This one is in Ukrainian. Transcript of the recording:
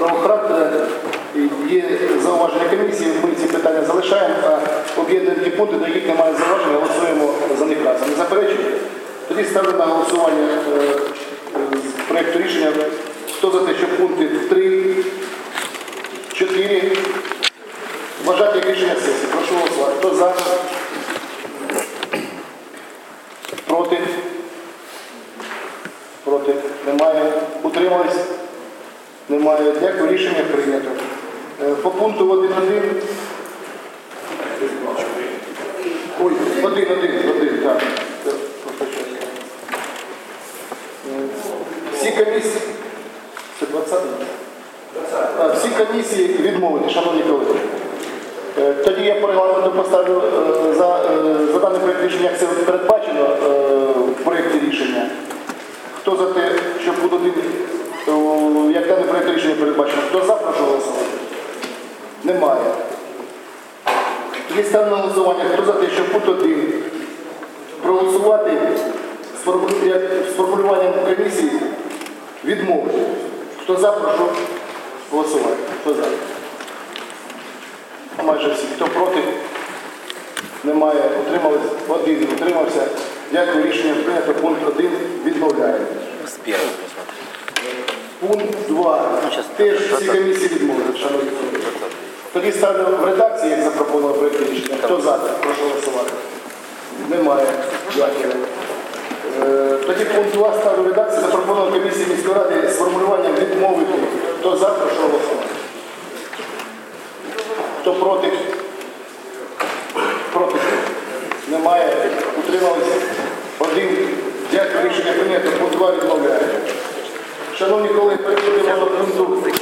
кадрового характеру. Є зауваження комісії, ми ці питання залишаємо, а об'єднуємо ті пункти, до яких немає зауважень, голосуємо за них разом. Не заперечуєте? Тоді ставлю на голосування проєкту рішення. Хто за те, що пункти 3, 4 вважати як рішення сесії? Прошу голосувати. Хто за? Проти? Проти? Немає. Утримались? Немає. Дякую. Рішення прийнято. По пункту 1.1. Ой, 1.1, так. Всі комісії, це 20-й? Всі комісії відмовити, шановні колеги. Тоді я по регламенту поставлю за даний проєкт рішення, як це передбачено в проєкті рішення. Хто за те, щоб буде як даний проєкт рішення передбачено? Хто за, прошу голосувати? Немає. Тоді ставлю на голосування. Хто за те, щоб пункт 1 проголосувати з формулюванням комісії відмовити? Хто за, прошу голосувати. Хто за? Майже всі. Хто проти? Немає. Утримались? Один утримався. Дякую. Рішення прийнято. Пункт 1 відмовляємо. Пункт 2. Теж всі комісії відмовили, шановні колеги. Тоді ставлю в редакції, як запропонував проєкт рішення. Хто за? Прошу голосувати. Немає. Дякую. Тоді пункт 2 ставлю в редакції, запропонував комісії міської ради з формулюванням відмовити. Хто за? Прошу голосувати. Хто проти? Проти. Немає. Утрималися. Один. Дякую. Рішення прийнято. Пункт 2 відмовляє. Шановні колеги, переходимо до пункту